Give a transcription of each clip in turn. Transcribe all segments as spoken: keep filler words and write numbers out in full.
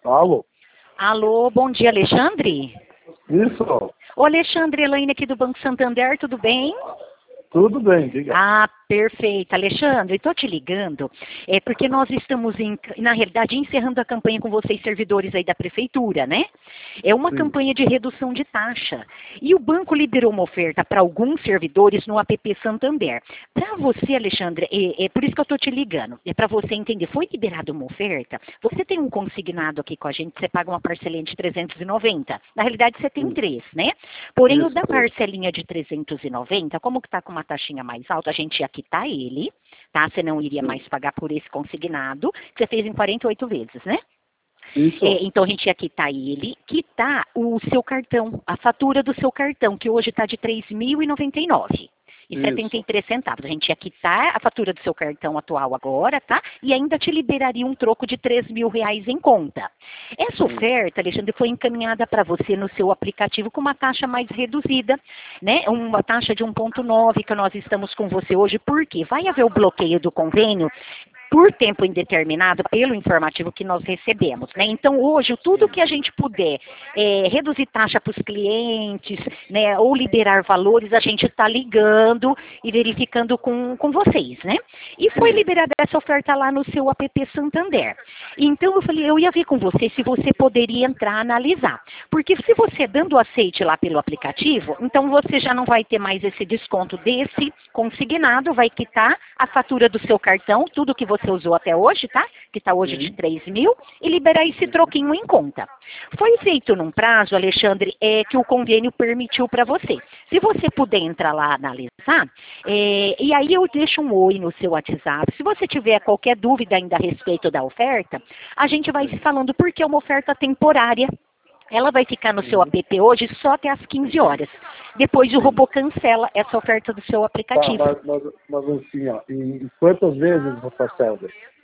Alô? Alô, bom dia, Alexandre? Isso, Ô, Alexandre, Elaine aqui do Banco Santander, tudo bem? tudo bem, diga. Ah, perfeito. Alexandre, estou te ligando, é porque nós estamos, em, na realidade, encerrando a campanha com vocês, servidores aí da Prefeitura, né? É uma Sim. campanha de redução de taxa. E o banco liberou uma oferta para alguns servidores no app Santander. Para você, Alexandre, é, é por isso que eu estou te ligando, é para você entender, foi liberada uma oferta, você tem um consignado aqui com a gente, você paga uma parcelinha de trezentos e noventa. Na realidade, você tem Sim. três, né? Porém, o Isso, da três. parcelinha de trezentos e noventa, como que está com uma taxinha mais alta, a gente ia quitar ele, tá? Você não iria Sim. mais pagar por esse consignado, que você fez em quarenta e oito vezes, né? Isso, É, então a gente ia quitar ele, quitar o seu cartão, a fatura do seu cartão, que hoje está de três mil e noventa e nove e setenta e três centavos. A gente ia quitar a fatura do seu cartão atual agora, tá? E ainda te liberaria um troco de três mil reais em conta. Essa oferta, Alexandre, foi encaminhada para você no seu aplicativo com uma taxa mais reduzida, né? Uma taxa de um vírgula nove que nós estamos com você hoje. Por quê? Vai haver o bloqueio do convênio por tempo indeterminado pelo informativo que nós recebemos, né? Então, hoje, tudo que a gente puder é, reduzir taxa para os clientes, né, ou liberar valores, a gente está ligando e verificando com, com vocês, né? E foi liberada essa oferta lá no seu app Santander. Então, eu falei, eu ia ver com você se você poderia entrar, analisar. Porque se você dando aceite lá pelo aplicativo, então você já não vai ter mais esse desconto desse consignado, vai quitar a fatura do seu cartão, tudo que você usou até hoje, tá? Que está hoje de três mil, e liberar esse troquinho em conta. Foi feito num prazo, Alexandre, é, que o convênio permitiu para você. Se você puder entrar lá analisar, é, e aí eu deixo um oi no seu WhatsApp. Se você tiver qualquer dúvida ainda a respeito da oferta, a gente vai se falando, porque é uma oferta temporária. Ela vai ficar no seu app hoje só até às quinze horas. Depois o robô cancela essa oferta do seu tá, aplicativo. mas, mas, mas assim, ó, em, em quantas vezes você parcela?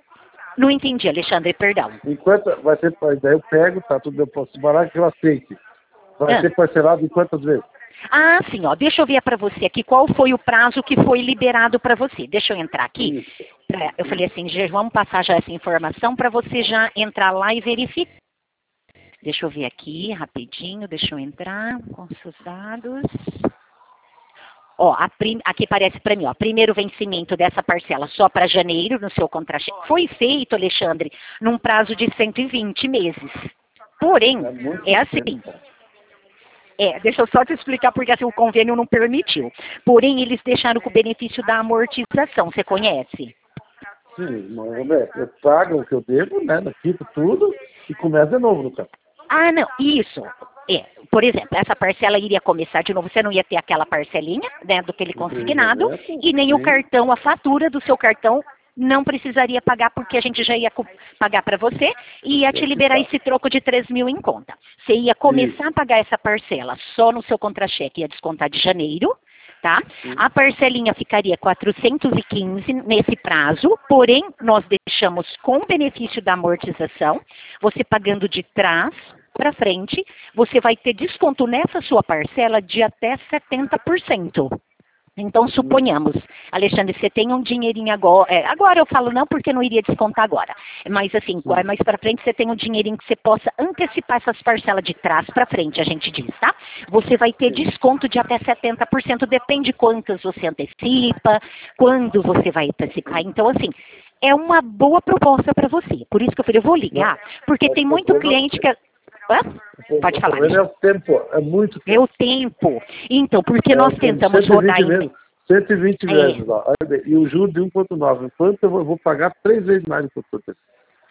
Não entendi, Alexandre, perdão. Em quantas, vai ser, daí eu pego, tá tudo, eu posso parar que eu aceite. Vai Ah. ser parcelado em quantas vezes? Ah, sim, ó, deixa eu ver para você aqui qual foi o prazo que foi liberado para você. Deixa eu entrar aqui. Isso. Pra, eu falei assim, já, vamos passar já essa informação para você já entrar lá e verificar. Deixa eu ver aqui, rapidinho, deixa eu entrar com seus dados. Ó, a prim, aqui aparece para mim, ó, primeiro vencimento dessa parcela só para janeiro no seu contra-cheque. Foi feito, Alexandre, num prazo de cento e vinte meses. Porém, É muito é assim. tempo. É, deixa eu só te explicar porque assim, o convênio não permitiu. Porém, eles deixaram com o benefício da amortização. Você conhece? Sim, mas, Roberto, eu pago o que eu devo, né? Quito tudo e começa de novo no campo. Ah, não, isso. É, por exemplo, essa parcela iria começar de novo, você não ia ter aquela parcelinha, né, do aquele consignado, e nem o cartão, a fatura do seu cartão não precisaria pagar, porque a gente já ia pagar para você e ia te liberar esse troco de três mil em conta. Você ia começar a pagar essa parcela só no seu contra-cheque, ia descontar de janeiro, tá? A parcelinha ficaria quatrocentos e quinze nesse prazo, porém, nós deixamos com benefício da amortização, você pagando de trás para frente, você vai ter desconto nessa sua parcela de até setenta por cento. Então, suponhamos, Alexandre, você tem um dinheirinho agora, é, agora eu falo não porque não iria descontar agora, mas assim, mais para frente você tem um dinheirinho que você possa antecipar essas parcelas de trás para frente, a gente diz, tá? Você vai ter desconto de até setenta por cento, depende quantas você antecipa, quando você vai antecipar. Então, assim, é uma boa proposta para você. Por isso que eu falei, eu vou ligar, porque tem muito cliente que... Hã? Pode falar. O problema é o tempo, é muito tempo. É o tempo. Então, porque É, nós tentamos rodar em... vezes, cento e vinte É. vezes, ó. E o juro de um vírgula nove. Quanto eu vou, eu vou pagar três vezes mais do que eu estou tendo.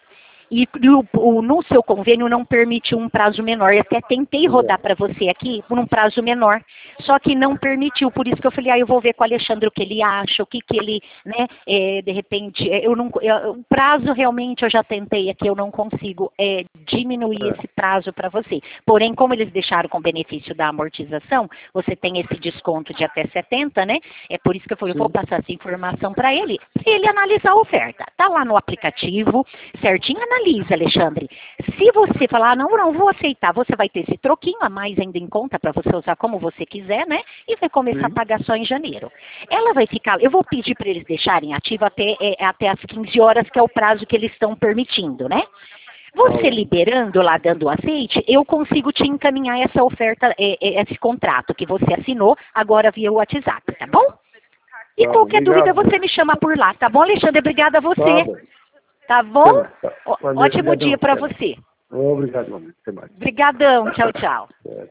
E o, o, no seu convênio não permitiu um prazo menor. Eu até tentei rodar para você aqui por um prazo menor, só que não permitiu. Por isso que eu falei, ah, eu vou ver com o Alexandre o que ele acha, o que, que ele, né, é, de repente, eu não, eu, o prazo realmente eu já tentei aqui, eu não consigo é, diminuir esse prazo para você. Porém, como eles deixaram com benefício da amortização, você tem esse desconto de até setenta, né? É por isso que eu falei, eu vou passar essa informação para ele, para ele analisar a oferta. Tá lá no aplicativo, certinho, analisa. Analisa, Alexandre. Se você falar, não, não vou aceitar, você vai ter esse troquinho a mais ainda em conta para você usar como você quiser, né? E vai começar Sim. a pagar só em janeiro. Ela vai ficar, eu vou pedir para eles deixarem ativo até, é, até as quinze horas, que é o prazo que eles estão permitindo, né? Você liberando lá, dando o aceite, eu consigo te encaminhar essa oferta, é, é, esse contrato que você assinou agora via WhatsApp, tá bom? E Tá, qualquer obrigado. dúvida você me chama por lá, tá bom, Alexandre? Obrigada a Tá você, bom. tá bom? Tá. Ó, Valeu, ótimo obrigadão, dia para até mais. você. Obrigado, mano. Até mais. Obrigadão, tchau, tchau. É.